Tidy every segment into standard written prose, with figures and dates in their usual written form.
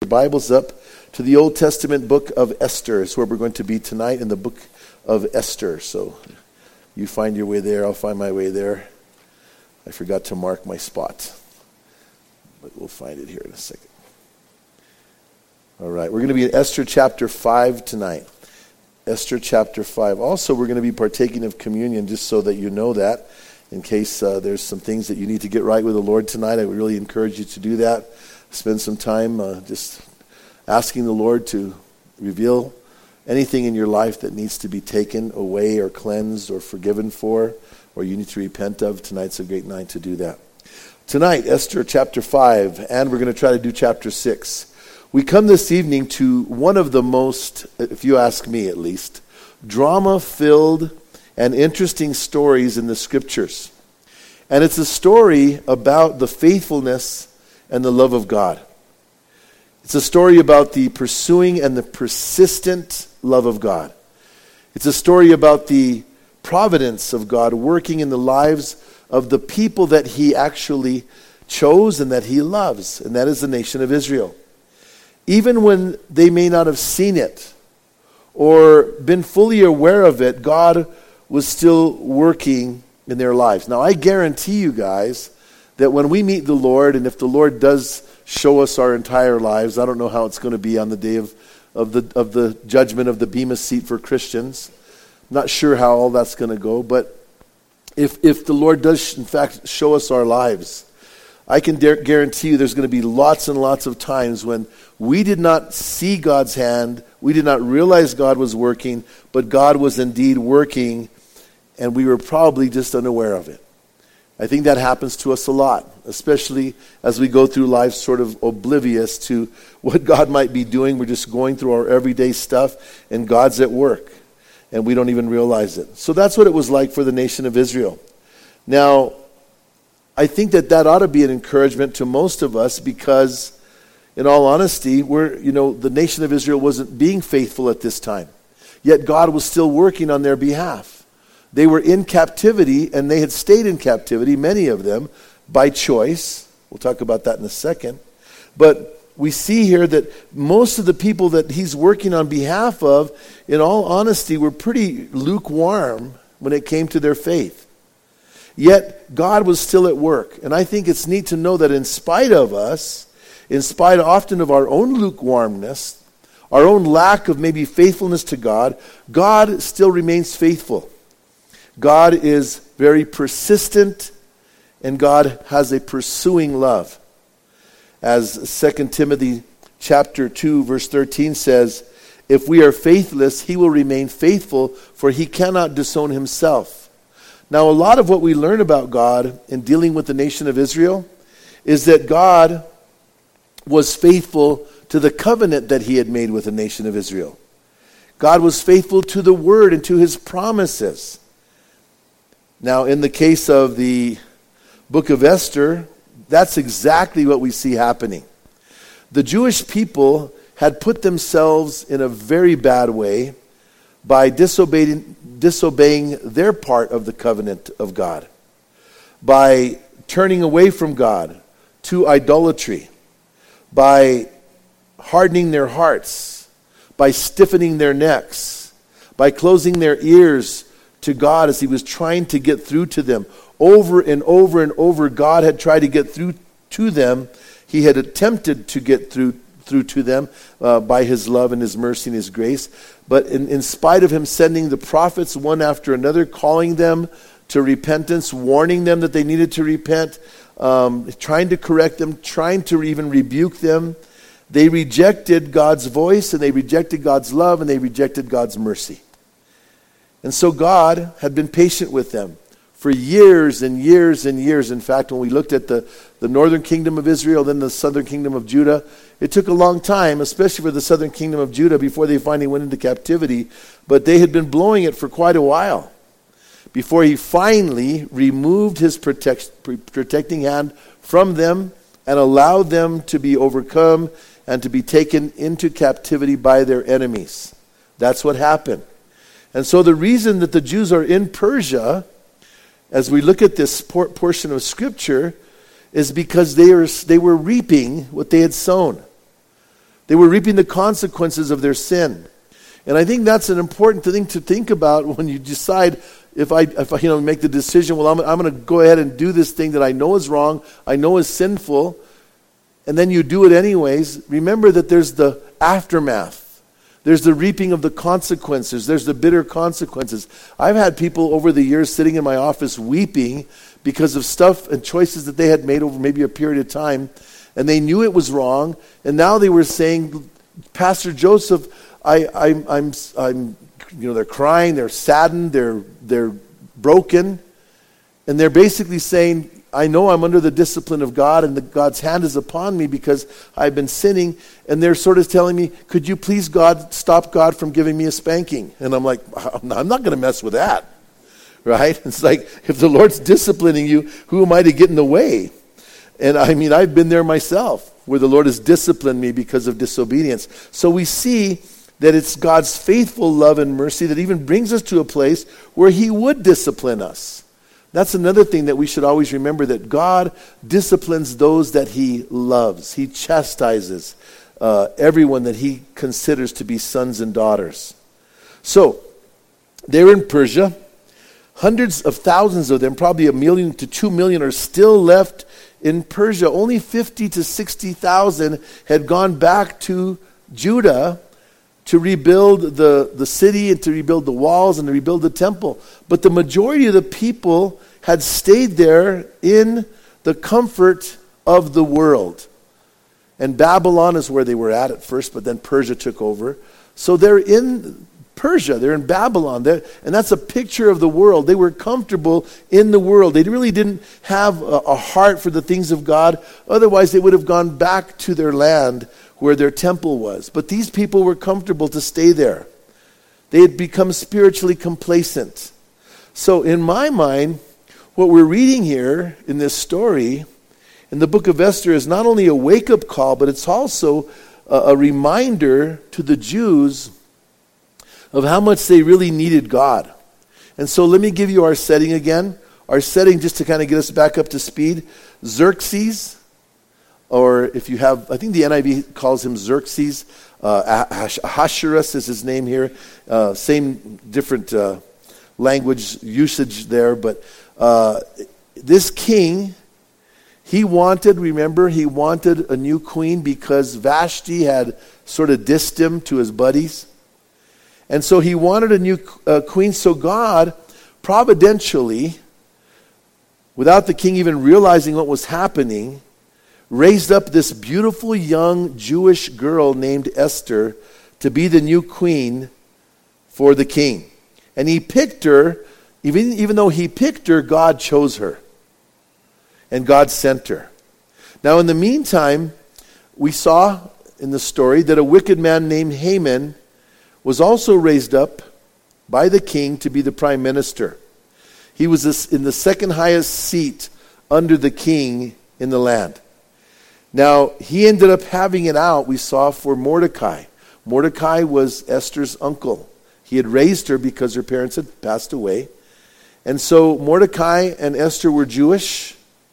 Bibles up to the Old Testament book of Esther. It's where we're going to be tonight, in the book of Esther. So you find your way there, I'll find my way there. I forgot to mark my spot, but we'll find it here in a second. All right, we're going to be in Esther chapter 5 tonight. Esther chapter 5. Also, we're going to be partaking of communion, just so that you know that, in case there's some things that you need to get right with the Lord tonight. I would really encourage you to do that. Spend some time just asking the Lord to reveal anything in your life that needs to be taken away or cleansed or forgiven for, or you need to repent of. Tonight's a great night to do that. Tonight, Esther chapter 5, and we're going to try to do chapter 6. We come this evening to one of the most, if you ask me at least, drama-filled and interesting stories in the Scriptures. And it's a story about the faithfulness and the love of God. It's a story about the pursuing and the persistent love of God. It's a story about the providence of God working in the lives of the people that He actually chose and that He loves, and that is the nation of Israel. Even when they may not have seen it or been fully aware of it, God was still working in their lives. Now, I guarantee you guys that when we meet the Lord, and if the Lord does show us our entire lives, I don't know how it's going to be on the day of the judgment of the Bema seat for Christians. I'm not sure how all that's going to go, but if the Lord does, in fact, show us our lives, I can guarantee you there's going to be lots and lots of times when we did not see God's hand, we did not realize God was working, but God was indeed working, and we were probably just unaware of it. I think that happens to us a lot, especially as we go through life sort of oblivious to what God might be doing. We're just going through our everyday stuff, and God's at work, and we don't even realize it. So that's what it was like for the nation of Israel. Now, I think that ought to be an encouragement to most of us, because in all honesty, the nation of Israel wasn't being faithful at this time. Yet God was still working on their behalf. They were in captivity, and they had stayed in captivity, many of them, by choice. We'll talk about that in a second. But we see here that most of the people that He's working on behalf of, in all honesty, were pretty lukewarm when it came to their faith. Yet God was still at work. And I think it's neat to know that in spite of us, in spite often of our own lukewarmness, our own lack of maybe faithfulness to God, God still remains faithful. God is very persistent, and God has a pursuing love. As 2 Timothy chapter 2, verse 13 says, "If we are faithless, He will remain faithful, for He cannot disown Himself." Now, a lot of what we learn about God in dealing with the nation of Israel is that God was faithful to the covenant that He had made with the nation of Israel. God was faithful to the Word and to His promises. Now, in the case of the book of Esther, that's exactly what we see happening. The Jewish people had put themselves in a very bad way by disobeying their part of the covenant of God, by turning away from God to idolatry, by hardening their hearts, by stiffening their necks, by closing their ears to God as He was trying to get through to them. Over and over and over, God had tried to get through to them. He had attempted to get through to them by His love and His mercy and His grace. But in spite of Him sending the prophets one after another, calling them to repentance, warning them that they needed to repent, trying to correct them, trying to even rebuke them, they rejected God's voice, and they rejected God's love, and they rejected God's mercy. And so God had been patient with them for years and years and years. In fact, when we looked at the northern kingdom of Israel, then the southern kingdom of Judah, it took a long time, especially for the southern kingdom of Judah, before they finally went into captivity. But they had been blowing it for quite a while before He finally removed His protecting hand from them and allowed them to be overcome and to be taken into captivity by their enemies. That's what happened. And so the reason that the Jews are in Persia, as we look at this portion of Scripture, is because they were reaping what they had sown. They were reaping the consequences of their sin. And I think that's an important thing to think about when you decide, if I make the decision, well, I'm going to go ahead and do this thing that I know is wrong, I know is sinful, and then you do it anyways. Remember that there's the aftermath. There's the reaping of the consequences. There's the bitter consequences. I've had people over the years sitting in my office weeping because of stuff and choices that they had made over maybe a period of time, and they knew it was wrong, and now they were saying, Pastor Joseph, I'm they're crying, they're saddened, they're broken, and they're basically saying, I know I'm under the discipline of God, and God's hand is upon me because I've been sinning, and they're sort of telling me, could you please, God, stop God from giving me a spanking? And I'm like, I'm not going to mess with that, right? It's like, if the Lord's disciplining you, who am I to get in the way? And I mean, I've been there myself, where the Lord has disciplined me because of disobedience. So we see that it's God's faithful love and mercy that even brings us to a place where He would discipline us. That's another thing that we should always remember, that God disciplines those that He loves. He chastises everyone that He considers to be sons and daughters. So, they're in Persia. Hundreds of thousands of them, probably 1 million to 2 million, are still left in Persia. Only 50 to 60,000 had gone back to Judah to rebuild the city and to rebuild the walls and to rebuild the temple. But the majority of the people had stayed there in the comfort of the world. And Babylon is where they were at first, but then Persia took over. So they're in Persia, they're in Babylon, and that's a picture of the world. They were comfortable in the world. They really didn't have a heart for the things of God. Otherwise, they would have gone back to their land where their temple was. But these people were comfortable to stay there. They had become spiritually complacent. So in my mind, what we're reading here in this story, in the book of Esther, is not only a wake-up call, but it's also a reminder to the Jews of how much they really needed God. And so let me give you our setting again. Our setting, just to kind of get us back up to speed. Xerxes, or if you have, I think the NIV calls him Xerxes. Ahasuerus is his name here. Same different language usage there. But this king, he wanted a new queen because Vashti had sort of dissed him to his buddies. And so he wanted a new queen. So God, providentially, without the king even realizing what was happening, raised up this beautiful young Jewish girl named Esther to be the new queen for the king. And he picked her, even though he picked her, God chose her. And God sent her. Now in the meantime, we saw in the story that a wicked man named Haman was also raised up by the king to be the prime minister. He was in the second highest seat under the king in the land. Now, he ended up having it out, we saw, for Mordecai. Mordecai was Esther's uncle. He had raised her because her parents had passed away. And so Mordecai and Esther were Jewish.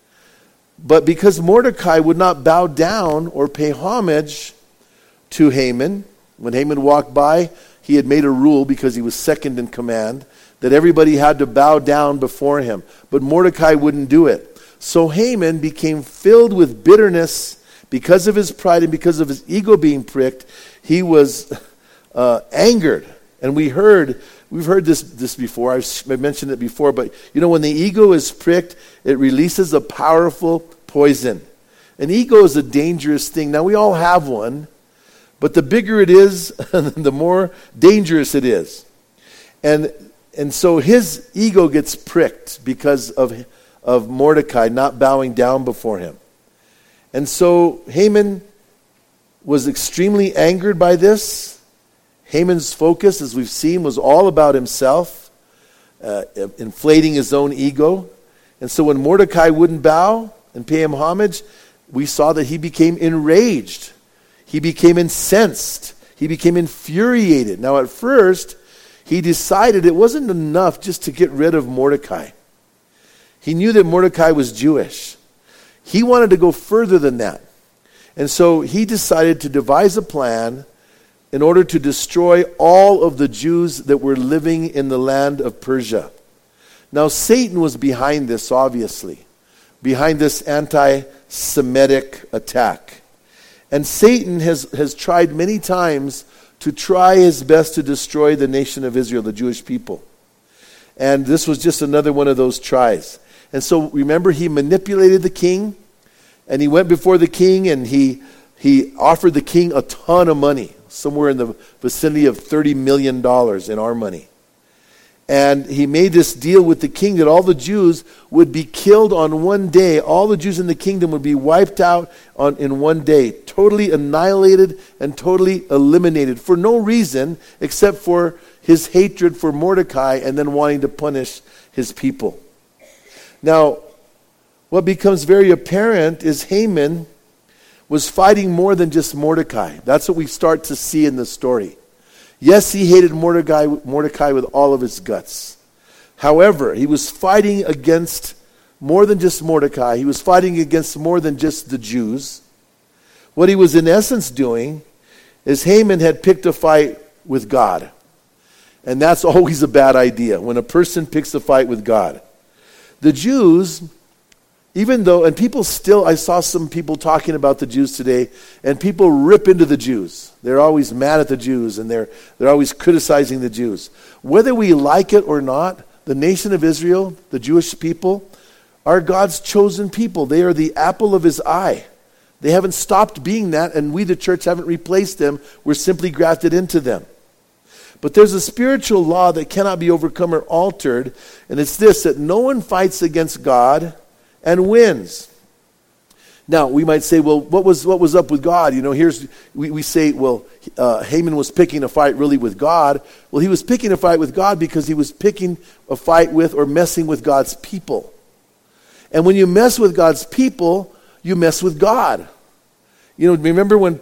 But because Mordecai would not bow down or pay homage to Haman, when Haman walked by, he had made a rule, because he was second in command, that everybody had to bow down before him. But Mordecai wouldn't do it. So Haman became filled with bitterness because of his pride and because of his ego being pricked. He was angered. And we've heard this before. I've mentioned it before. But when the ego is pricked, it releases a powerful poison. An ego is a dangerous thing. Now, we all have one. But the bigger it is, the more dangerous it is. And so his ego gets pricked because of Mordecai not bowing down before him. And so Haman was extremely angered by this. Haman's focus, as we've seen, was all about himself, inflating his own ego. And so when Mordecai wouldn't bow and pay him homage, we saw that he became enraged. He became incensed. He became infuriated. Now at first, he decided it wasn't enough just to get rid of Mordecai. He knew that Mordecai was Jewish. He wanted to go further than that. And so he decided to devise a plan in order to destroy all of the Jews that were living in the land of Persia. Now, Satan was behind this, obviously, behind this anti-Semitic attack. And Satan has tried many times to try his best to destroy the nation of Israel, the Jewish people. And this was just another one of those tries. And so remember, he manipulated the king, and he went before the king, and he offered the king a ton of money, somewhere in the vicinity of $30 million in our money. And he made this deal with the king that all the Jews would be killed on one day. All the Jews in the kingdom would be wiped out in one day, totally annihilated and totally eliminated for no reason except for his hatred for Mordecai and then wanting to punish his people. Now, what becomes very apparent is Haman was fighting more than just Mordecai. That's what we start to see in the story. Yes, he hated Mordecai with all of his guts. However, he was fighting against more than just Mordecai. He was fighting against more than just the Jews. What he was in essence doing is Haman had picked a fight with God. And that's always a bad idea, when a person picks a fight with God. The Jews, even though, and people still, I saw some people talking about the Jews today, and people rip into the Jews. They're always mad at the Jews, and they're always criticizing the Jews. Whether we like it or not, the nation of Israel, the Jewish people, are God's chosen people. They are the apple of his eye. They haven't stopped being that, and we, the church, haven't replaced them. We're simply grafted into them. But there's a spiritual law that cannot be overcome or altered, and it's this, that no one fights against God and wins. Now, we might say, well, what was up with God? You know, we say, well, Haman was picking a fight really with God. Well, he was picking a fight with God because he was picking a fight with or messing with God's people. And when you mess with God's people, you mess with God. You know, remember when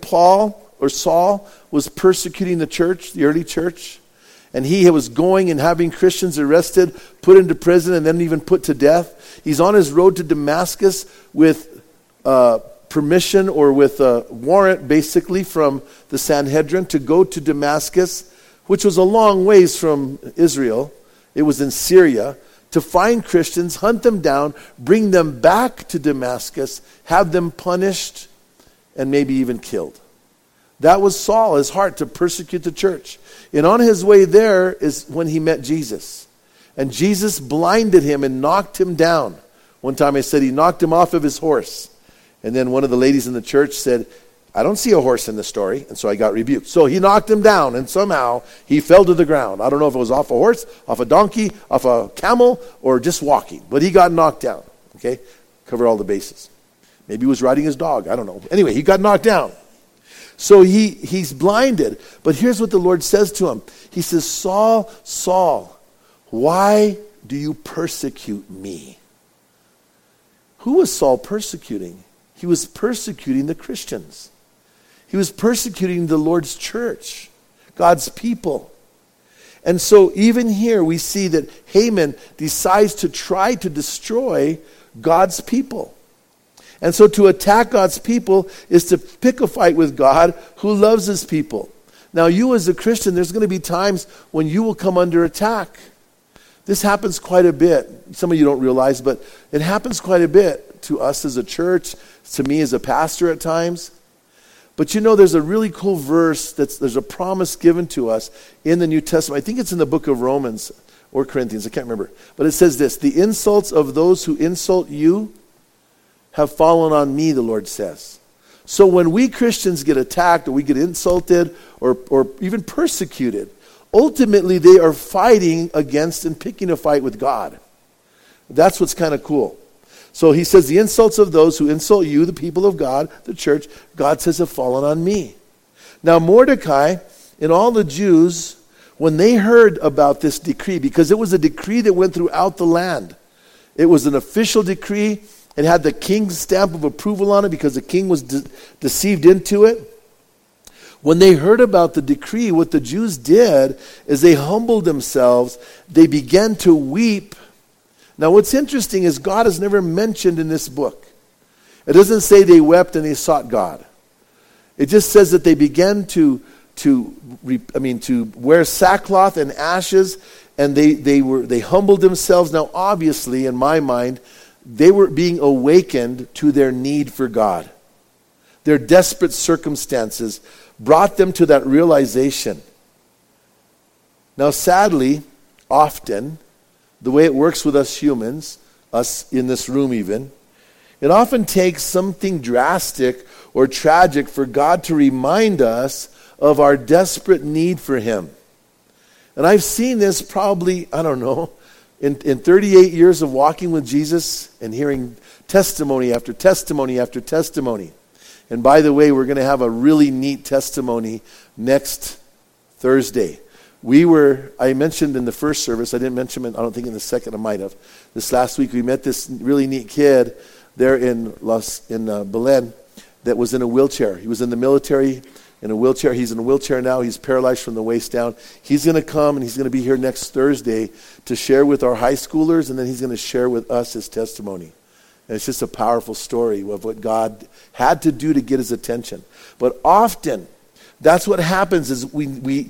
Saul was persecuting the church, the early church? And he was going and having Christians arrested, put into prison, and then even put to death. He's on his road to Damascus with permission or with a warrant, basically, from the Sanhedrin to go to Damascus, which was a long ways from Israel. It was in Syria, to find Christians, hunt them down, bring them back to Damascus, have them punished, and maybe even killed. That was Saul, his heart, to persecute the church. And on his way there is when he met Jesus. And Jesus blinded him and knocked him down. One time I said he knocked him off of his horse. And then one of the ladies in the church said, I don't see a horse in the story. And so I got rebuked. So he knocked him down, and somehow he fell to the ground. I don't know if it was off a horse, off a donkey, off a camel, or just walking. But he got knocked down. Okay? Cover all the bases. Maybe he was riding his dog. I don't know. Anyway, he got knocked down. So he's blinded. But here's what the Lord says to him. He says, Saul, Saul, why do you persecute me? Who was Saul persecuting? He was persecuting the Christians. He was persecuting the Lord's church, God's people. And so even here we see that Haman decides to try to destroy God's people. And so to attack God's people is to pick a fight with God who loves his people. Now you as a Christian, there's going to be times when you will come under attack. This happens quite a bit. Some of you don't realize, but it happens quite a bit to us as a church, to me as a pastor at times. But you know, there's a really cool verse, there's a promise given to us in the New Testament. I think it's in the book of Romans or Corinthians, I can't remember. But it says this, the insults of those who insult you have fallen on me, the Lord says. So when we Christians get attacked or we get insulted or even persecuted, ultimately they are fighting against and picking a fight with God. That's what's kind of cool. So he says, the insults of those who insult you, the people of God, the church, God says have fallen on me. Now Mordecai and all the Jews, when they heard about this decree, because it was a decree that went throughout the land. It was an official decree. It had the king's stamp of approval on it because the king was deceived into it. When they heard about the decree, what the Jews did is they humbled themselves. They began to weep. Now what's interesting is God is never mentioned in this book. It doesn't say they wept and they sought God. It just says that they began to wear sackcloth and ashes, and they humbled themselves. Now, obviously, in my mind, they were being awakened to their need for God. Their desperate circumstances brought them to that realization. Now, sadly, often, the way it works with us humans, us in this room even, it often takes something drastic or tragic for God to remind us of our desperate need for Him. And I've seen this probably, in 38 years of walking with Jesus and hearing testimony after testimony after testimony. And by the way, we're going to have a really neat testimony next Thursday. I mentioned in the first service, I didn't mention it, I don't think in the second I might have. This last week we met this really neat kid there in Belen that was in a wheelchair. He was in the military in a wheelchair. He's in a wheelchair now. He's paralyzed from the waist down. He's going to come and he's going to be here next Thursday to share with our high schoolers, and then he's going to share with us his testimony. And it's just a powerful story of what God had to do to get his attention. But often, that's what happens is we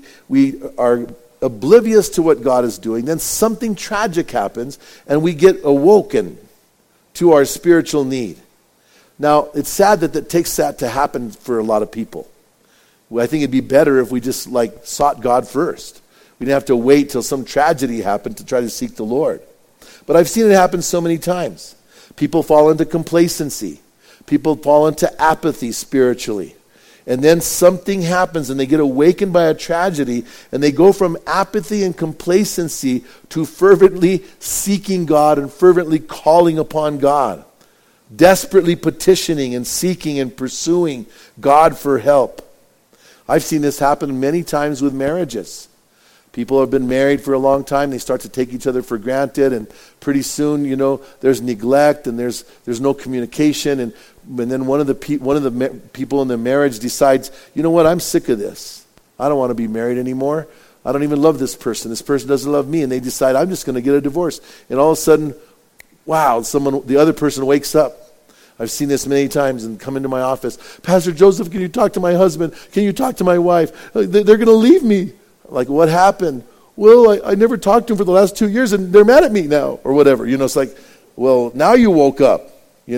are oblivious to what God is doing. Then something tragic happens, and we get awoken to our spiritual need. Now, it's sad that it takes that to happen for a lot of people. Well, I think it'd be better if we just sought God first. We didn't have to wait till some tragedy happened to try to seek the Lord. But I've seen it happen so many times. People fall into complacency. People fall into apathy spiritually. And then something happens and they get awakened by a tragedy, and they go from apathy and complacency to fervently seeking God and fervently calling upon God. Desperately petitioning and seeking and pursuing God for help. I've seen this happen many times with marriages. People have been married for a long time. They start to take each other for granted, and pretty soon, there's neglect and there's no communication, and then one of the people in the marriage decides, you know what, I'm sick of this. I don't want to be married anymore. I don't even love this person. This person doesn't love me, and they decide I'm just going to get a divorce. And all of a sudden, wow, the other person wakes up. I've seen this many times and come into my office. Pastor Joseph, can you talk to my husband? Can you talk to my wife? They're going to leave me. Like, what happened? Well, I never talked to them for the last 2 years, and they're mad at me now, or whatever. It's like, well, now you woke up,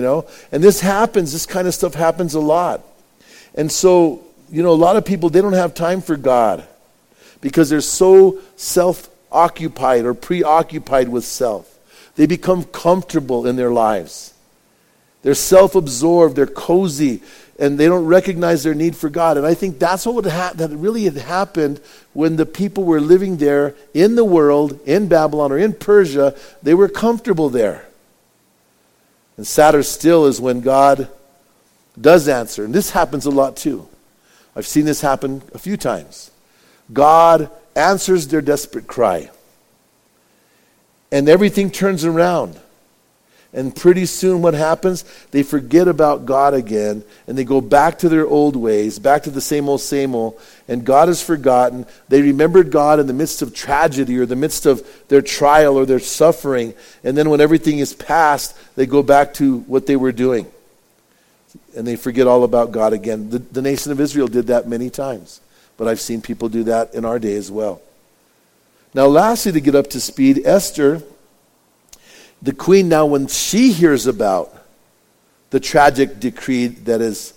And this happens. This kind of stuff happens a lot. And so, a lot of people, they don't have time for God because they're so self-occupied or preoccupied with self. They become comfortable in their lives. They're self-absorbed, they're cozy, and they don't recognize their need for God. And I think that's what that really had happened when the people were living there in the world, in Babylon or in Persia. They were comfortable there. And sadder still is when God does answer. And this happens a lot too. I've seen this happen a few times. God answers their desperate cry. And everything turns around. And pretty soon what happens? They forget about God again, and they go back to their old ways, back to the same old, and God is forgotten. They remembered God in the midst of tragedy or the midst of their trial or their suffering, and then when everything is past, they go back to what they were doing. And they forget all about God again. The nation of Israel did that many times, but I've seen people do that in our day as well. Now lastly, to get up to speed, Esther, the queen, now when she hears about the tragic decree that has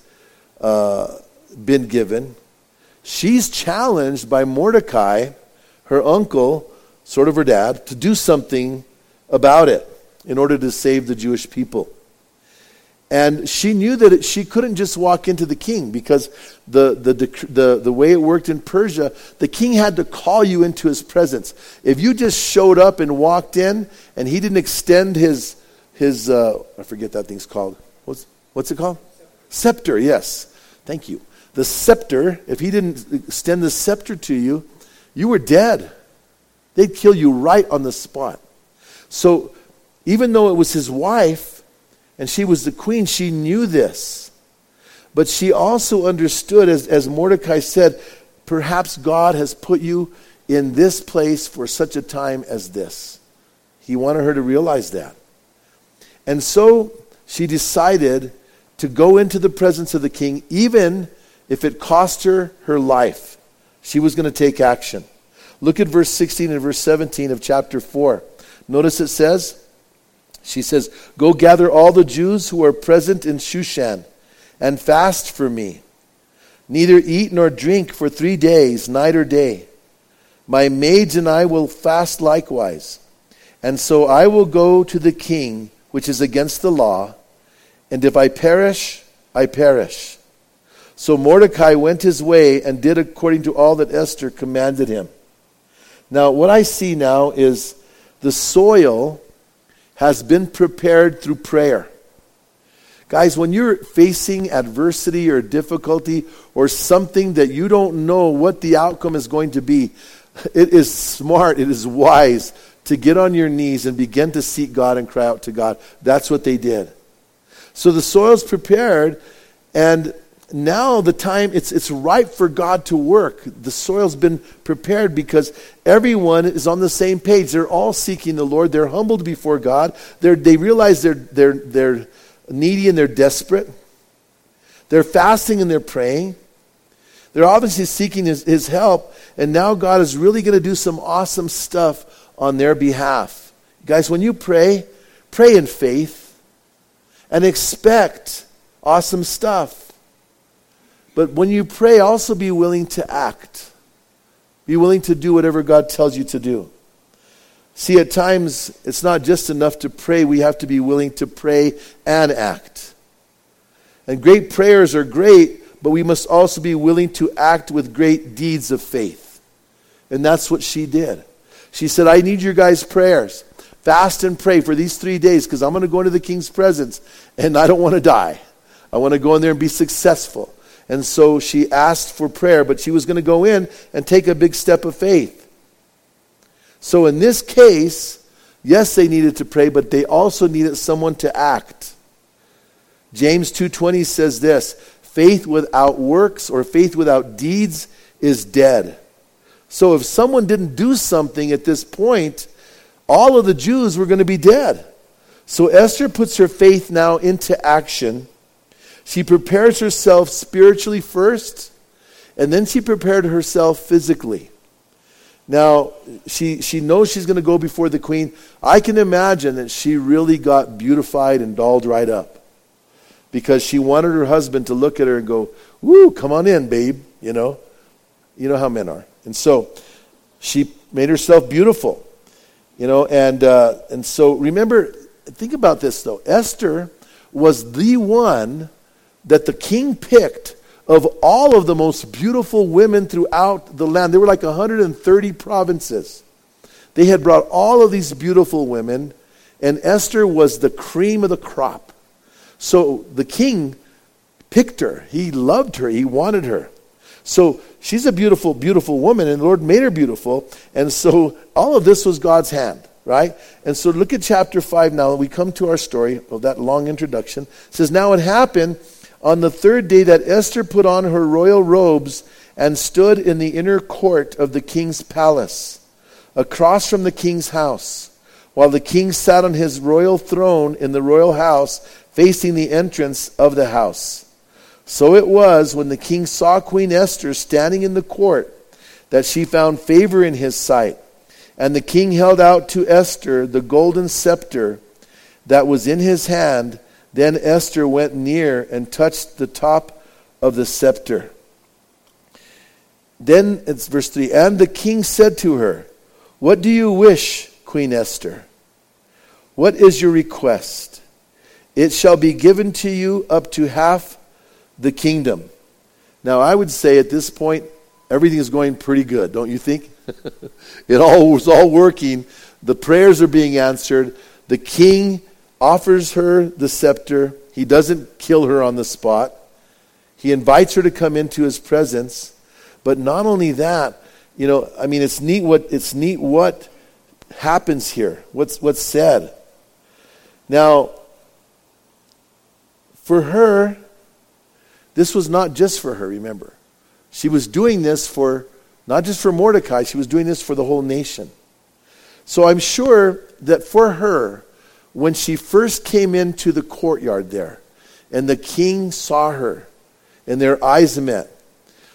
been given, she's challenged by Mordecai, her uncle, sort of her dad, to do something about it in order to save the Jewish people. And she knew that she couldn't just walk into the king, because the way it worked in Persia, the king had to call you into his presence. If you just showed up and walked in, and he didn't extend his I forget that thing's called. What's it called? Scepter, yes. Thank you. The scepter, if he didn't extend the scepter to you, you were dead. They'd kill you right on the spot. So even though it was his wife, and she was the queen, she knew this. But she also understood, as Mordecai said, perhaps God has put you in this place for such a time as this. He wanted her to realize that. And so she decided to go into the presence of the king, even if it cost her her life, she was going to take action. Look at verse 16 and verse 17 of chapter 4. Notice it says, she says, "Go gather all the Jews who are present in Shushan and fast for me. Neither eat nor drink for 3 days, night or day. My maids and I will fast likewise. And so I will go to the king, which is against the law, and if I perish, I perish." So Mordecai went his way and did according to all that Esther commanded him. Now, what I see now is the soil has been prepared through prayer. Guys, when you're facing adversity or difficulty or something that you don't know what the outcome is going to be, it is smart, it is wise to get on your knees and begin to seek God and cry out to God. That's what they did. So the soil's prepared, and now the time, it's ripe for God to work. The soil's been prepared because everyone is on the same page. They're all seeking the Lord. They're humbled before God. They realize they're needy and they're desperate. They're fasting and they're praying. They're obviously seeking his help, and now God is really going to do some awesome stuff on their behalf. Guys, when you pray in faith and expect awesome stuff. But when you pray, also be willing to act. Be willing to do whatever God tells you to do. See, at times, it's not just enough to pray. We have to be willing to pray and act. And great prayers are great, but we must also be willing to act with great deeds of faith. And that's what she did. She said, "I need your guys' prayers. Fast and pray for these 3 days because I'm going to go into the king's presence and I don't want to die. I want to go in there and be successful." And so she asked for prayer, but she was going to go in and take a big step of faith. So in this case, yes, they needed to pray, but they also needed someone to act. James 2:20 says this, "Faith without works or faith without deeds is dead." So if someone didn't do something at this point, all of the Jews were going to be dead. So Esther puts her faith now into action. She prepares herself spiritually first, and then she prepared herself physically. Now, she knows she's going to go before the queen. I can imagine that she really got beautified and dolled right up because she wanted her husband to look at her and go, "Woo, come on in, babe." You know how men are. And so she made herself beautiful. And so remember, think about this though. Esther was the one that the king picked of all of the most beautiful women throughout the land. There were like 130 provinces. They had brought all of these beautiful women, and Esther was the cream of the crop. So the king picked her. He loved her. He wanted her. So she's a beautiful, beautiful woman, and the Lord made her beautiful. And so all of this was God's hand, right? And so look at chapter 5 now. We come to our story of that long introduction. It says, "Now it happened on the 3rd day that Esther put on her royal robes and stood in the inner court of the king's palace, across from the king's house, while the king sat on his royal throne in the royal house, facing the entrance of the house. So it was, when the king saw Queen Esther standing in the court, that she found favor in his sight. And the king held out to Esther the golden scepter that was in his hand. Then Esther went near and touched the top of the scepter." Then it's verse 3. "And the king said to her, 'What do you wish, Queen Esther? What is your request? It shall be given to you up to half the kingdom.'" Now I would say at this point, everything is going pretty good, don't you think? It was all working. The prayers are being answered. The king offers her the scepter. He doesn't kill her on the spot. He invites her to come into his presence. But not only that, it's neat what happens here. What's said. Now, for her, this was not just for her, remember. She was doing this not just for Mordecai, she was doing this for the whole nation. So I'm sure that for her, when she first came into the courtyard there, and the king saw her, and their eyes met,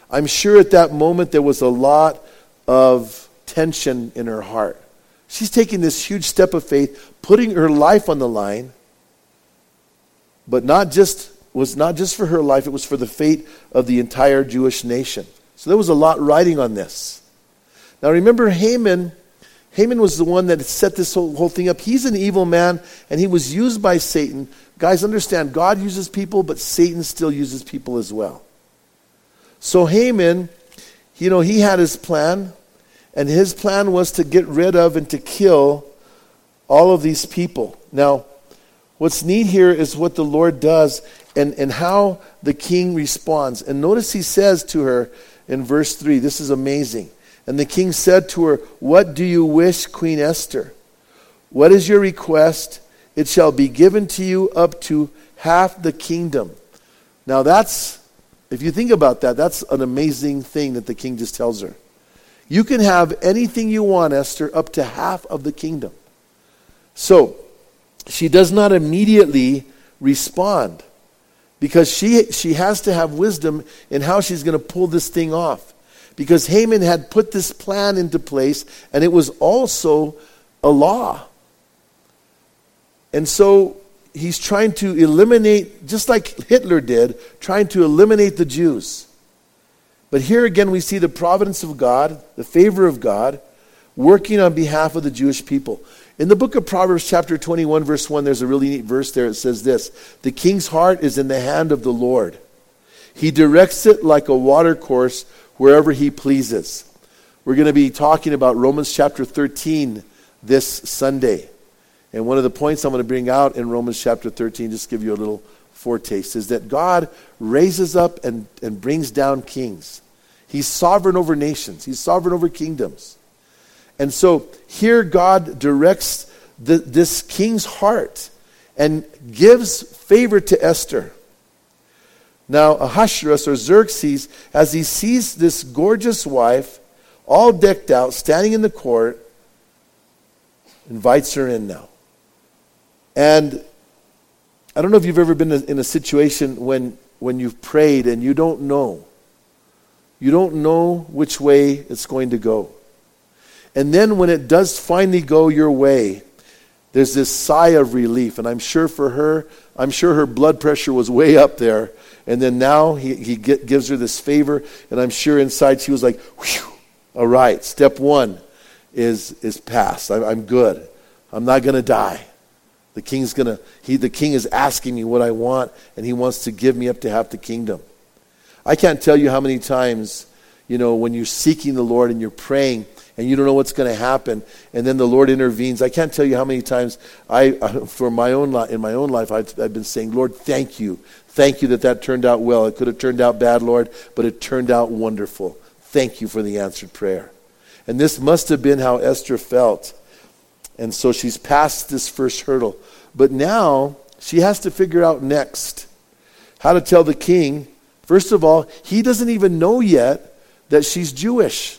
I'm sure at that moment there was a lot of tension in her heart. She's taking this huge step of faith, putting her life on the line, but was not just for her life, it was for the fate of the entire Jewish nation. So there was a lot riding on this. Now remember Haman was the one that set this whole thing up. He's an evil man, and he was used by Satan. Guys, understand, God uses people, but Satan still uses people as well. So Haman, he had his plan, and his plan was to get rid of and to kill all of these people. Now, what's neat here is what the Lord does and how the king responds. And notice he says to her in verse 3, this is amazing. And the king said to her, "What do you wish, Queen Esther? What is your request? It shall be given to you up to half the kingdom." Now if you think about that, that's an amazing thing that the king just tells her. You can have anything you want, Esther, up to half of the kingdom. So, she does not immediately respond because she has to have wisdom in how she's going to pull this thing off. Because Haman had put this plan into place, and it was also a law. And so he's trying to eliminate, just like Hitler did, trying to eliminate the Jews. But here again we see the providence of God, the favor of God, working on behalf of the Jewish people. In the book of Proverbs chapter 21 verse 1, there's a really neat verse there. It says this: "The king's heart is in the hand of the Lord. He directs it like a watercourse wherever he pleases." We're going to be talking about Romans chapter 13 this Sunday. And one of the points I'm going to bring out in Romans chapter 13, just give you a little foretaste, is that God raises up and brings down kings. He's sovereign over nations. He's sovereign over kingdoms. And so here God directs this king's heart and gives favor to Esther. Now Ahasuerus, or Xerxes, as he sees this gorgeous wife, all decked out, standing in the court, invites her in now. And I don't know if you've ever been in a situation when you've prayed and you don't know. You don't know which way it's going to go. And then when it does finally go your way, there's this sigh of relief. And I'm sure for her, her blood pressure was way up there. And then now he gives her this favor. And I'm sure inside she was like, whew, all right, step one is passed. I'm good. I'm not going to die. The king is asking me what I want, and he wants to give me up to half the kingdom. I can't tell you how many times, when you're seeking the Lord and you're praying and you don't know what's going to happen, and then the Lord intervenes. I can't tell you how many times in my own life, I've been saying, "Lord, thank you. Thank you that turned out well. It could have turned out bad, Lord, but it turned out wonderful. Thank you for the answered prayer." And this must have been how Esther felt. And so she's passed this first hurdle. But now she has to figure out next how to tell the king. First of all, he doesn't even know yet that she's Jewish.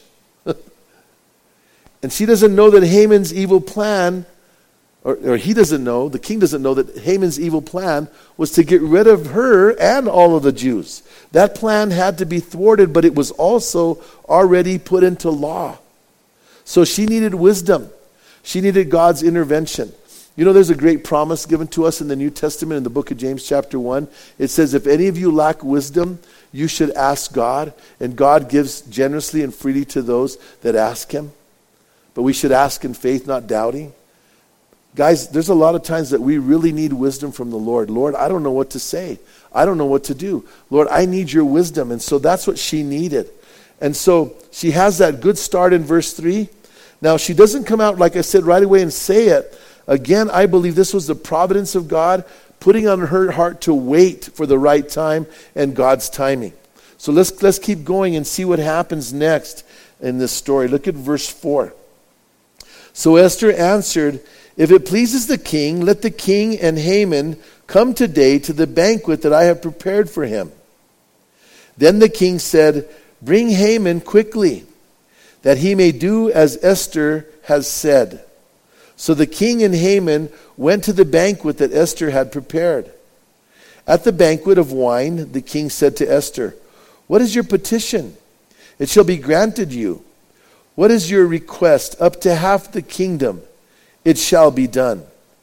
And she doesn't know that Haman's evil plan, or he doesn't know, the king doesn't know that Haman's evil plan was to get rid of her and all of the Jews. That plan had to be thwarted, but it was also already put into law. So she needed wisdom. She needed God's intervention. There's a great promise given to us in the New Testament in the book of James chapter 1. It says, "If any of you lack wisdom, you should ask God, and God gives generously and freely to those that ask him." But we should ask in faith, not doubting. Guys, there's a lot of times that we really need wisdom from the Lord. "Lord, I don't know what to say. I don't know what to do. Lord, I need your wisdom." And so that's what she needed. And so she has that good start in verse 3. Now, she doesn't come out, like I said, right away and say it. Again, I believe this was the providence of God putting on her heart to wait for the right time and God's timing. So let's keep going and see what happens next in this story. Look at verse 4. "So Esther answered, 'If it pleases the king, let the king and Haman come today to the banquet that I have prepared for him.' Then the king said, 'Bring Haman quickly, that he may do as Esther has said.' So the king and Haman went to the banquet that Esther had prepared. At the banquet of wine, the king said to Esther, What is your petition? It shall be granted you. What is your request? Up to half the kingdom. It shall be done.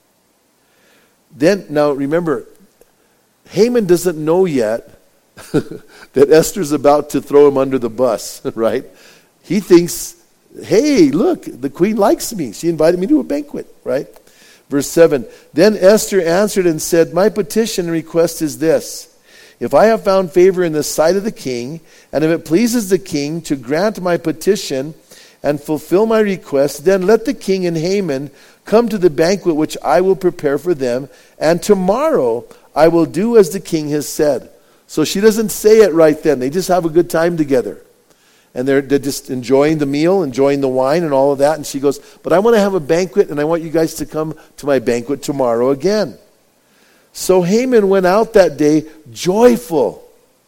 Then, now remember, Haman doesn't know yet that Esther's about to throw him under the bus, right? He thinks, hey, look, the queen likes me. She invited me to a banquet, right? Verse 7, then Esther answered and said, my petition and request is this. If I have found favor in the sight of the king, and if it pleases the king to grant my petition and fulfill my request, then let the king and Haman come to the banquet which I will prepare for them, and tomorrow I will do as the king has said. So she doesn't say it right then. They just have a good time together. And they're just enjoying the meal, enjoying the wine and all of that. And she goes, but I want to have a banquet, and I want you guys to come to my banquet tomorrow again. So Haman went out that day joyful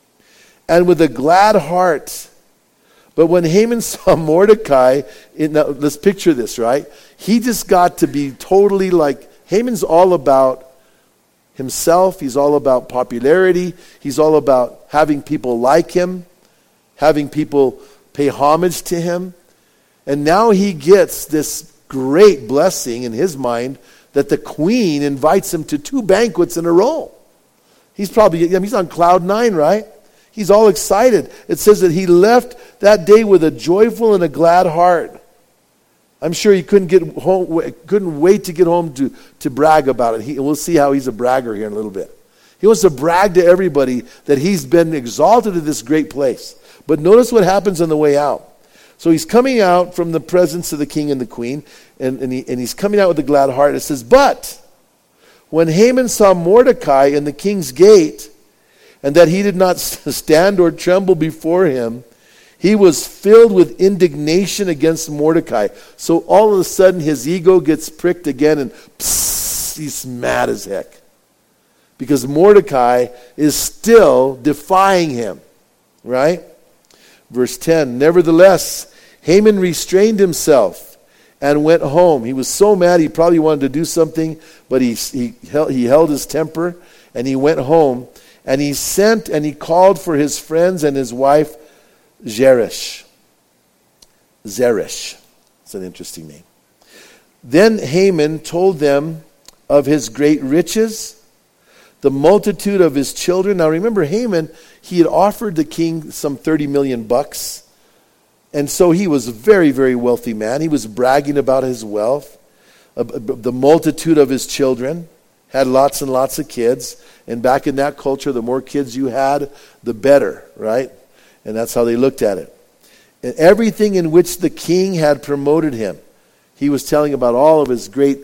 and with a glad heart. But when Haman saw Mordecai, now let's picture this, right? He just got to be totally like, Haman's all about himself. He's all about popularity. He's all about having people like him, having people pay homage to him. And now he gets this great blessing in his mind that the queen invites him to 2 banquets in a row. He's on cloud 9, right? He's all excited. It says that he left that day with a joyful and a glad heart. I'm sure he couldn't wait to get home to brag about it. We'll see how he's a bragger here in a little bit. He wants to brag to everybody that he's been exalted to this great place. But notice what happens on the way out. So he's coming out from the presence of the king and the queen, and he's coming out with a glad heart. It says, but when Haman saw Mordecai in the king's gate, and that he did not stand or tremble before him, he was filled with indignation against Mordecai. So all of a sudden his ego gets pricked again, and he's mad as heck. Because Mordecai is still defying him, right? Verse 10, nevertheless, Haman restrained himself and went home. He was so mad he probably wanted to do something, but he held his temper, and he went home. And he sent and he called for his friends and his wife Zeresh. Zeresh. It's an interesting name. Then Haman told them of his great riches, the multitude of his children. Now remember, Haman, he had offered the king some $30 million. And so he was a very, very wealthy man. He was bragging about his wealth. The multitude of his children. Had lots and lots of kids. And back in that culture, the more kids you had, the better, right? And that's how they looked at it. And everything in which the king had promoted him. He was telling about all of his great,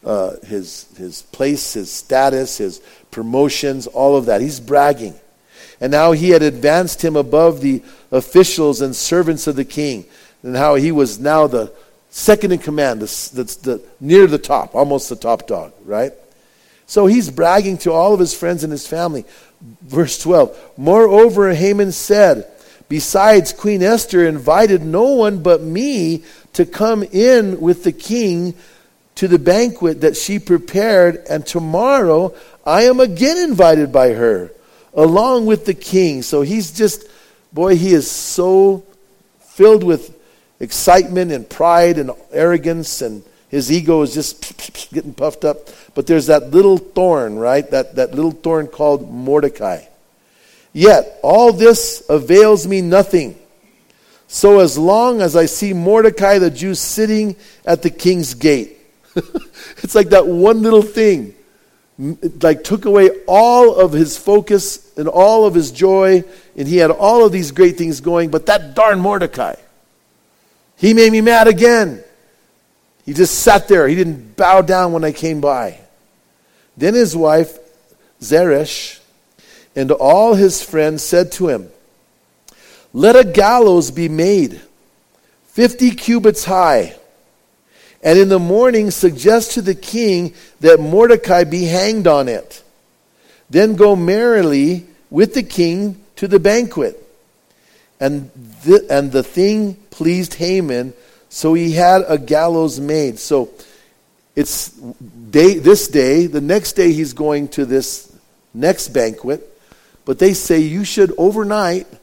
his place, his status, his promotions, all of that. He's bragging. And how he had advanced him above the officials and servants of the king. And how he was now the second in command, near the top, almost the top dog, right? So he's bragging to all of his friends and his family. Verse 12, moreover, Haman said, besides, Queen Esther invited no one but me to come in with the king to the banquet that she prepared, and tomorrow I am again invited by her, along with the king. So he's just, boy, he is so filled with excitement and pride and arrogance, and his ego is just getting puffed up. But there's that little thorn, right? That little thorn called Mordecai. Yet all this avails me nothing. So as long as I see Mordecai the Jew sitting at the king's gate. It's like that one little thing like took away all of his focus and all of his joy, and he had all of these great things going, but that darn Mordecai, he made me mad again. He just sat there. He didn't bow down when I came by. Then his wife, Zeresh, and all his friends said to him, let a gallows be made, 50 cubits high, and in the morning suggest to the king that Mordecai be hanged on it. Then go merrily with the king to the banquet. And the thing pleased Haman, so he had a gallows made. So it's this day, the next day he's going to this next banquet. But they say you should overnight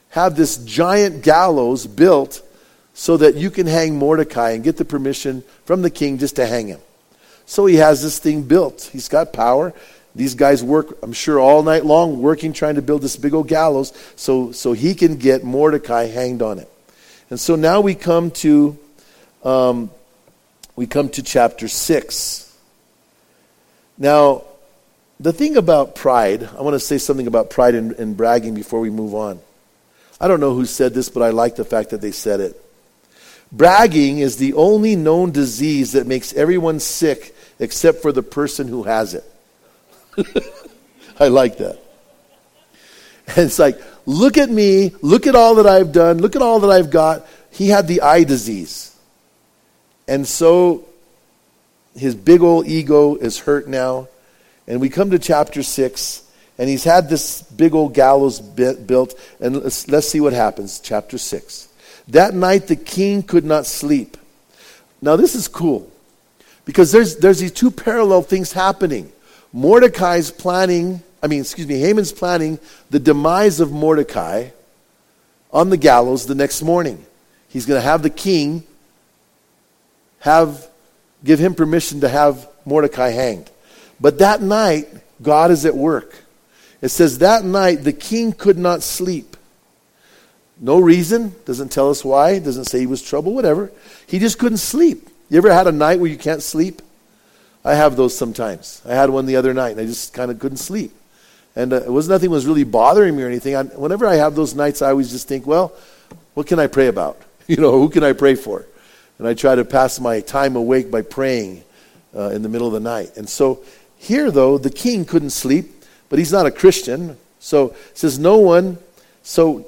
have this giant gallows built so that you can hang Mordecai and get the permission from the king just to hang him. So he has this thing built. He's got power. These guys work, I'm sure, all night long working, trying to build this big old gallows so he can get Mordecai hanged on it. And so now we come to chapter 6. Now, the thing about pride, I want to say something about pride and bragging before we move on. I don't know who said this, but I like the fact that they said it. Bragging is the only known disease that makes everyone sick except for the person who has it. I like that. And it's like, look at me, look at all that I've done, look at all that I've got. He had the eye disease. And so his big old ego is hurt now. And we come to chapter 6, and he's had this big old gallows built. And let's see what happens. Chapter 6. That night the king could not sleep. Now this is cool, because there's these two parallel things happening. Haman's planning the demise of Mordecai on the gallows the next morning. He's going to have the king give him permission to have Mordecai hanged. But that night, God is at work. It says that night the king could not sleep. No reason, doesn't tell us why, doesn't say he was troubled, whatever. He just couldn't sleep. You ever had a night where you can't sleep? I have those sometimes. I had one the other night, and I just kind of couldn't sleep. And nothing was really bothering me or anything. Whenever I have those nights, I always just think, well, what can I pray about? Who can I pray for? And I try to pass my time awake by praying in the middle of the night. And so here, though, the king couldn't sleep, but he's not a Christian. So it says no one. So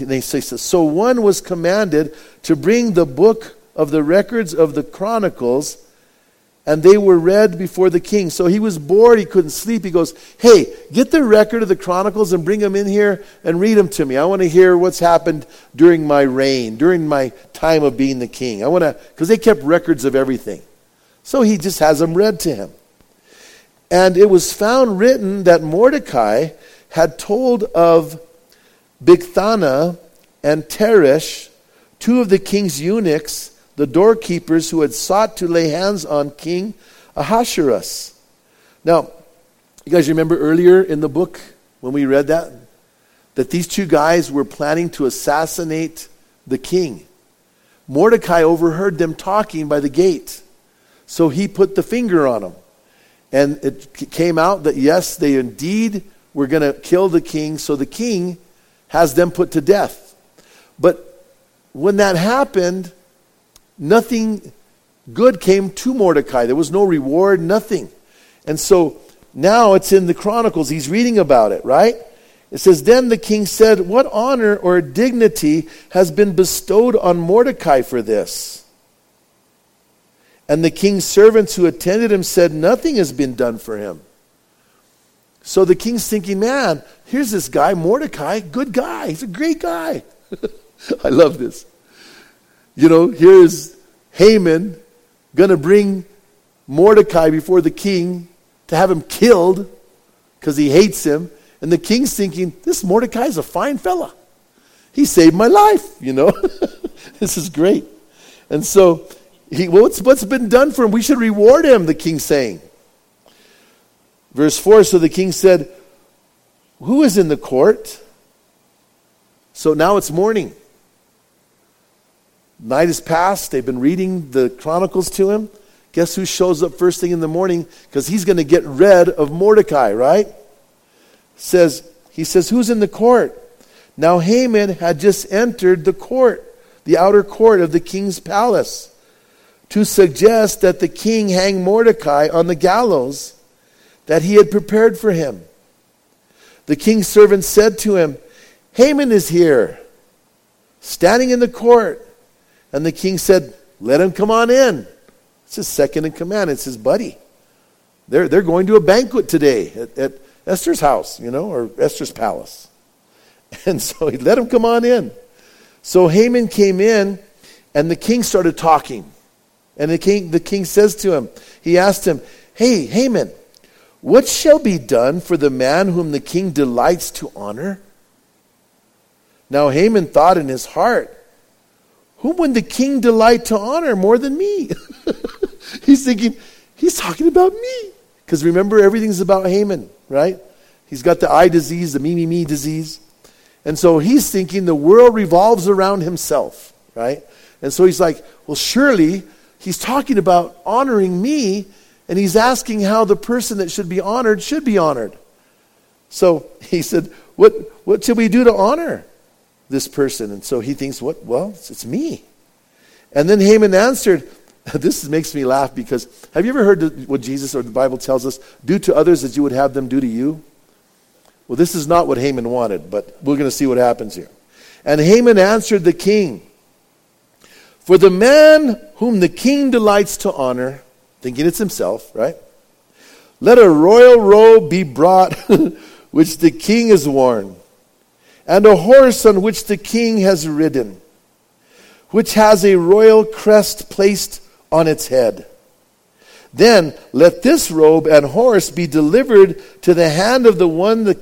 one was commanded to bring the book of the records of the Chronicles, and they were read before the king. So he was bored, he couldn't sleep. He goes, hey, get the record of the Chronicles and bring them in here and read them to me. I want to hear what's happened during my reign, during my time of being the king. Because they kept records of everything. So he just has them read to him. And it was found written that Mordecai had told of Bigthana and Teresh, two of the king's eunuchs, the doorkeepers who had sought to lay hands on King Ahasuerus. Now, you guys remember earlier in the book when we read that these two guys were planning to assassinate the king. Mordecai overheard them talking by the gate. So he put the finger on them. And it came out that yes, they indeed were going to kill the king. So the king has them put to death. But when that happened, nothing good came to Mordecai. There was no reward, nothing. And so now it's in the Chronicles. He's reading about it, right? It says, then the king said, what honor or dignity has been bestowed on Mordecai for this? And the king's servants who attended him said, nothing has been done for him. So the king's thinking, man, here's this guy, Mordecai, good guy. He's a great guy. I love this. Here's Haman going to bring Mordecai before the king to have him killed because he hates him. And the king's thinking, this Mordecai's a fine fella. He saved my life, This is great. And so, what's been done for him? We should reward him, the king's saying. Verse 4, so the king said, who is in the court? So now it's morning. Night has passed. They've been reading the Chronicles to him. Guess who shows up first thing in the morning? Because he's going to get rid of Mordecai, right? He says, who's in the court? Now Haman had just entered the court, the outer court of the king's palace, to suggest that the king hang Mordecai on the gallows that he had prepared for him. The king's servant said to him, Haman is here, standing in the court. And the king said, let him come on in. It's his second in command. It's his buddy. They're going to a banquet today at Esther's house, or Esther's palace. And so he let him come on in. So Haman came in, and the king started talking. And the king says to him, he asked him, hey, Haman, what shall be done for the man whom the king delights to honor? Now Haman thought in his heart, whom would the king delight to honor more than me? He's thinking, he's talking about me. Because remember, everything's about Haman, right? He's got the eye disease, the me disease. And so he's thinking the world revolves around himself, right? And so he's like, well, surely he's talking about honoring me, and he's asking how the person that should be honored. So he said, what should we do to honor this person? And so he thinks, well, it's me. And then Haman answered, this makes me laugh, because have you ever heard what Jesus or the Bible tells us, do to others as you would have them do to you? Well, this is not what Haman wanted, but we're going to see what happens here. And Haman answered the king, for the man whom the king delights to honor, thinking it's himself, right? Let a royal robe be brought, which the king has worn, and a horse on which the king has ridden, which has a royal crest placed on its head. Then let this robe and horse be delivered to the hand of one of the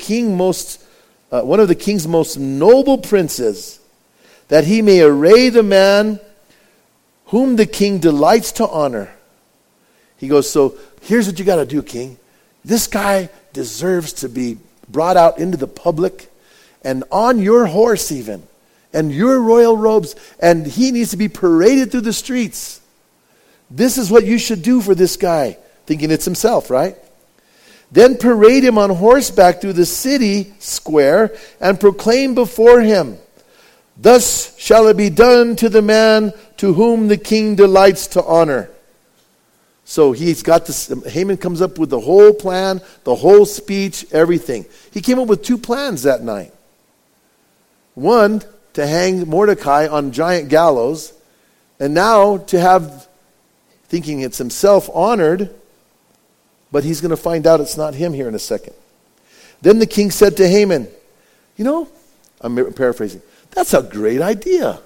king's most noble princes, that he may array the man whom the king delights to honor. He goes, so here's what you got to do, king. This guy deserves to be brought out into the public, and on your horse even, and your royal robes, and he needs to be paraded through the streets. This is what you should do for this guy, thinking it's himself, right? Then parade him on horseback through the city square and proclaim before him, thus shall it be done to the man to whom the king delights to honor. So he's got this, Haman comes up with the whole plan, the whole speech, everything. He came up with 2 plans that night. One, to hang Mordecai on giant gallows, and now to have, thinking it's himself, honored, but he's going to find out it's not him here in a second. Then the king said to Haman, I'm paraphrasing, that's a great idea.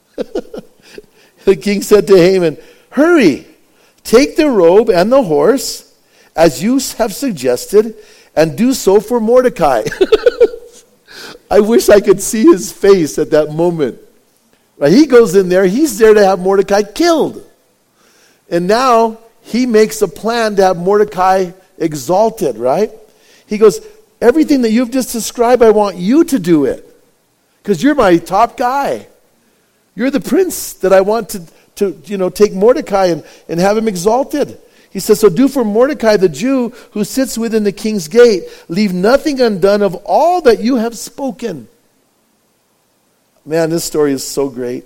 The king said to Haman, hurry, take the robe and the horse, as you have suggested, and do so for Mordecai. I wish I could see his face at that moment. He goes in there, he's there to have Mordecai killed. And now he makes a plan to have Mordecai exalted, right? He goes, everything that you've just described, I want you to do it. Because you're my top guy. You're the prince that I want to take Mordecai and have him exalted. He says, so do for Mordecai the Jew who sits within the king's gate. Leave nothing undone of all that you have spoken. Man, this story is so great.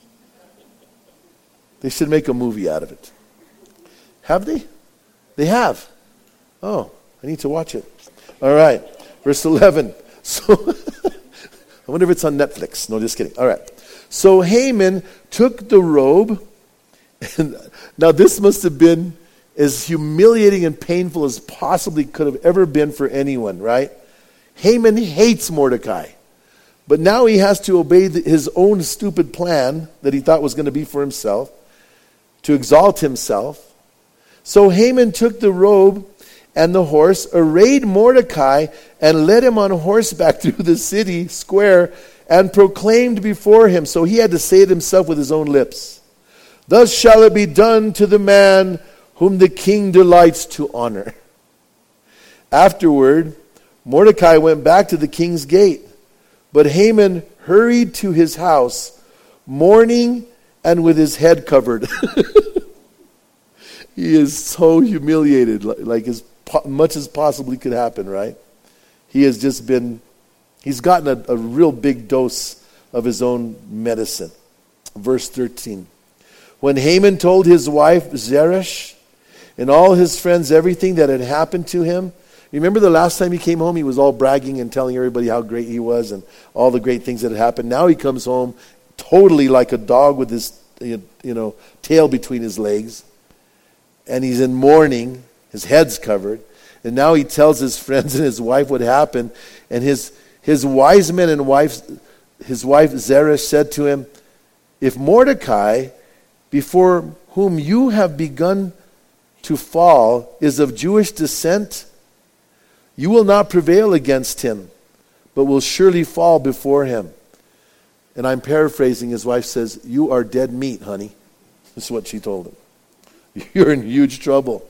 They should make a movie out of it. Have they? They have. Oh, I need to watch it. All right, verse 11. So, I wonder if it's on Netflix. No, just kidding. All right. So Haman took the robe. And now this must have been as humiliating and painful as possibly could have ever been for anyone, right? Haman hates Mordecai. But now he has to obey his own stupid plan that he thought was going to be for himself, to exalt himself. So Haman took the robe and the horse, arrayed Mordecai, and led him on horseback through the city square, and proclaimed before him. So he had to say it himself with his own lips. Thus shall it be done to the man whom the king delights to honor. Afterward, Mordecai went back to the king's gate, but Haman hurried to his house, mourning and with his head covered. He is so humiliated, like as much as possibly could happen, right? He's gotten a real big dose of his own medicine. Verse 13. When Haman told his wife Zeresh and all his friends everything that had happened to him, remember the last time he came home, he was all bragging and telling everybody how great he was and all the great things that had happened. Now he comes home totally like a dog with his tail between his legs. And he's in mourning, his head's covered. And now he tells his friends and his wife what happened. And his wise men and his wife Zeresh said to him, if Mordecai, before whom you have begun to fall, is of Jewish descent, you will not prevail against him, but will surely fall before him. And I'm paraphrasing, his wife says, "You are dead meat, honey." That's what she told him. You're in huge trouble.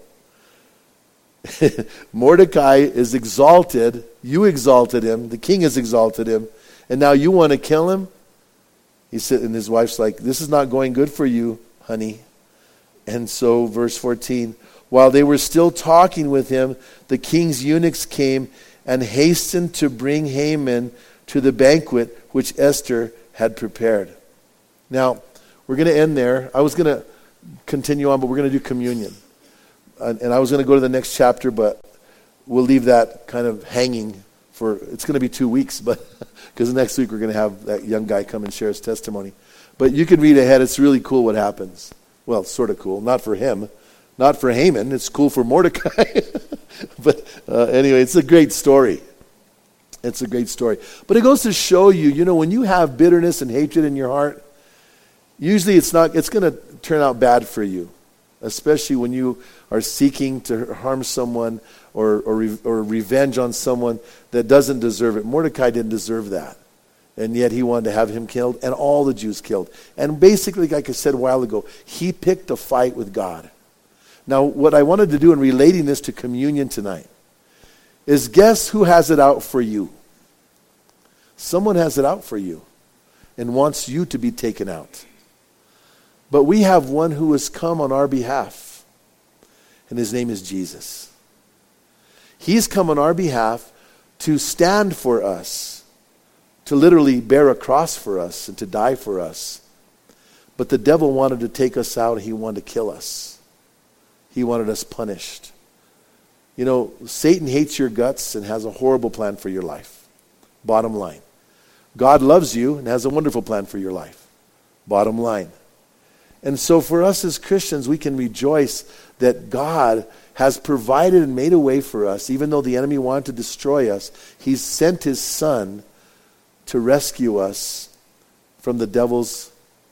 Mordecai is exalted. You exalted him. The king has exalted him. And now you want to kill him? He said, and his wife's like, "This is not going good for you, honey." And so, verse 14, while they were still talking with him, the king's eunuchs came and hastened to bring Haman to the banquet which Esther had prepared. Now, we're going to end there. I was going to continue on, but we're going to do communion. And I was going to go to the next chapter, but we'll leave that kind of hanging for, it's going to be 2 weeks, but because next week we're going to have that young guy come and share his testimony. But you can read ahead. It's really cool what happens. Well, sort of cool. Not for him. Not for Haman. It's cool for Mordecai. But anyway, it's a great story. It's a great story. But it goes to show you, when you have bitterness and hatred in your heart, usually it's going to turn out bad for you, especially when you are seeking to harm someone or revenge on someone that doesn't deserve it. Mordecai didn't deserve that. And yet he wanted to have him killed and all the Jews killed. And basically, like I said a while ago, he picked a fight with God. Now, what I wanted to do in relating this to communion tonight is guess who has it out for you? Someone has it out for you and wants you to be taken out. But we have one who has come on our behalf, and his name is Jesus. He's come on our behalf to stand for us, to literally bear a cross for us and to die for us. But the devil wanted to take us out. He wanted to kill us. He wanted us punished. Satan hates your guts and has a horrible plan for your life. Bottom line. God loves you and has a wonderful plan for your life. Bottom line. And so for us as Christians, we can rejoice that God has provided and made a way for us. Even though the enemy wanted to destroy us, He's sent His Son to rescue us from the devil's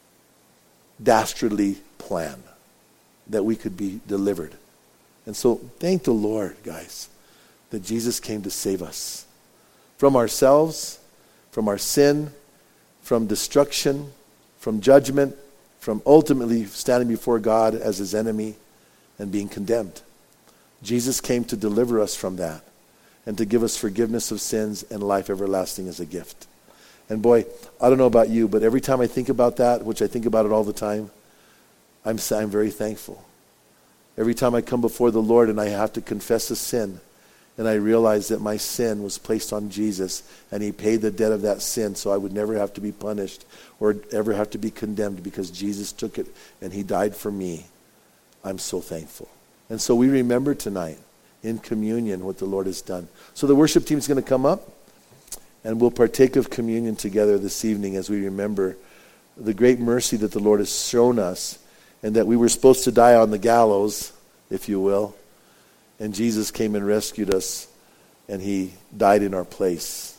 dastardly plan, that we could be delivered. And so thank the Lord, guys, that Jesus came to save us from ourselves, from our sin, from destruction, from judgment, from ultimately standing before God as His enemy and being condemned. Jesus came to deliver us from that and to give us forgiveness of sins and life everlasting as a gift. And boy, I don't know about you, but every time I think about that, which I think about it all the time, I'm very thankful. Every time I come before the Lord and I have to confess a sin, and I realize that my sin was placed on Jesus, and He paid the debt of that sin so I would never have to be punished or ever have to be condemned because Jesus took it and He died for me. I'm so thankful. And so we remember tonight in communion what the Lord has done. So the worship team is going to come up, and we'll partake of communion together this evening as we remember the great mercy that the Lord has shown us, and that we were supposed to die on the gallows, if you will. And Jesus came and rescued us, and He died in our place.